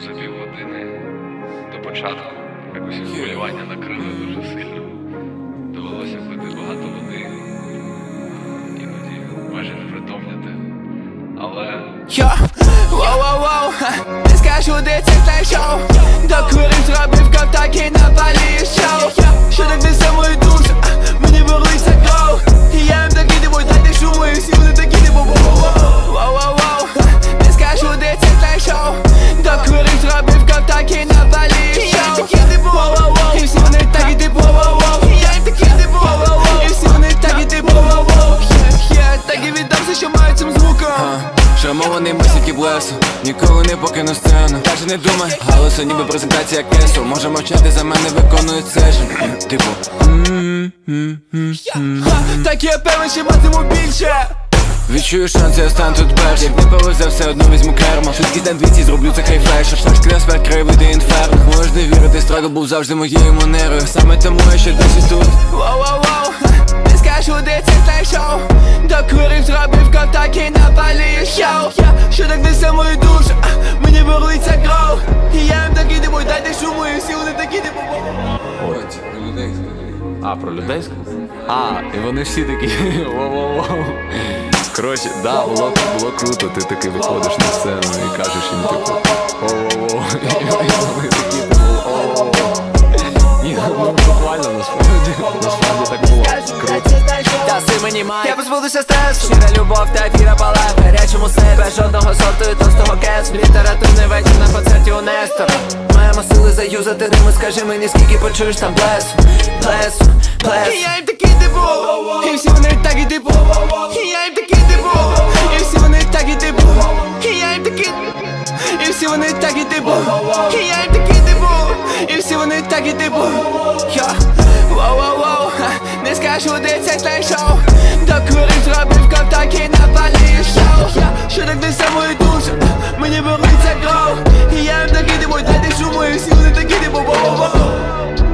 За півгодини до початку якось хвилювання накрило дуже сильно. Довелося пити багато води, іноді майже притомняти. Але... Воу-воу-воу, не скажу, де це знайшов. Докурив, зробив ковтак і напалює шоу. Що так несе мою душу, мені борлиться кров. І я їм таки дивуй, дайте шуму, і всі вони такі дивуй. Воу-воу-воу, не скажу, де це знайшов. Докурив, зробив ковтак і напалює шоу. І всі вони такі дивуй. І я їм такі дивуй. І всі вони такі дивуй. Так і віддався, що маю цим звуком. Шрамований мисики блесу, ніколи не покину сцену. Каже, не думай, галасу, ніби презентація кесу. Може мовчати, за мене виконують сешн. Типу так я певен, що матиму більше. відчую шанс, я стану тут перший. Як не повезе, все одно візьму кермо. Швидкість на 200, зроблю це хайфлешер. Шашки на смерть, краєвиди інферно. Можеш не вірити, страгл був завжди моєю манерою. Саме тому я ще досі тут. Воу-воу-воу, не скажу, де це знайшов. Докурив, зробив ковтак і напалює шоу. Що так несе мою душу, мені борлиться кров. І я їм таки дивуй, дайте шуму, і всі вони такі дивуй. Про людей сказав? І вони всі такі воу-воу-воу. Коротше, да, було круто, ти таки виходиш на сцену і кажеш їм типу воу-воу-воу. І вони такі типу воу-воу-воу. Ні, ну буквально, насправді так було. Круто. Даси мені май, я позбудуся стресу. Щира любов та віра палає в гарячому серці. Без жодного сорту і товстого кесу. Літературний вечір на концерті у Нестора. Маємо сили заюзати рими, скажи мені, скільки почуєш там плесу. І я їм такий диву. І всі вони такі диву. І я їм такий диву. І всі вони такі диву. І я їм такий. І всі вони такі диву. І я їм такий диву. І всі вони такі диву. Воу-воу-воу, не скажу, де це знайшов. Докурив, зробив ковтак і напалює шоу. Що так несе мою душу, мені борлиться кров. І я їм таки дивуй, дайте шуму, і всі вони такі дивуй.